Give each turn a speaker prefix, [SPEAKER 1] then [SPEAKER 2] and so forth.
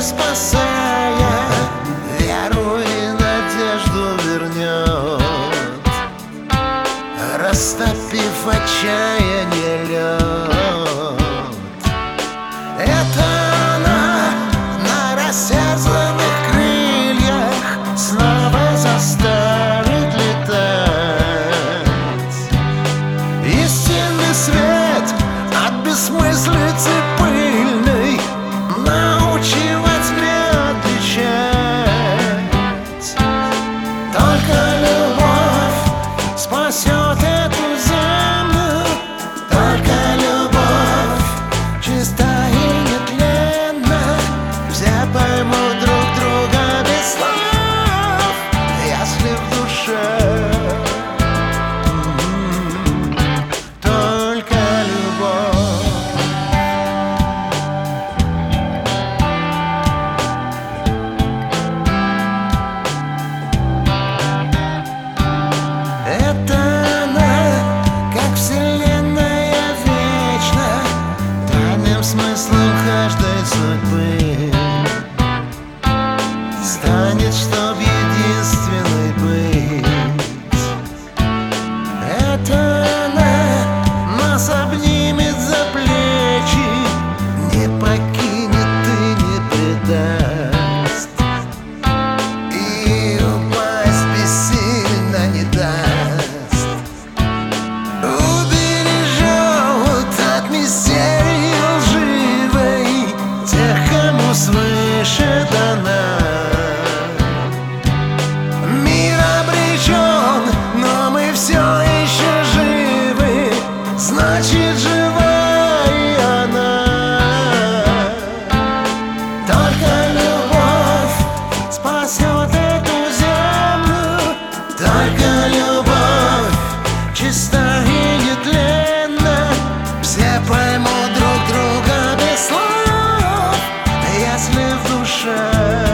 [SPEAKER 1] спасая, веру и надежду вернет, растопив отчаяние лед. Это она на рассердных крыльях снова заставит летать. Истинный свет от бессмыслицы пыльной научи во тьме отличать. Только любовь спасет эту землю, только любовь чиста и нетленна. Все поймут друг друга без слов, если в душе только любовь. Это она, как вселенная вечна, тайным смыслом каждой судьбы станет, чтоб единственной быть. Это она нас обнимет за плечи, не покинет и не предаст, и упасть бессильно не даст. Убережет от мистерии лживой тех, кому свыше дана. Мир обречен, но мы все еще живы, значит, жива и она. Только любовь спасет эту землю, только любовь чиста и нетленна. Все поймут друг друга без слов, если в душе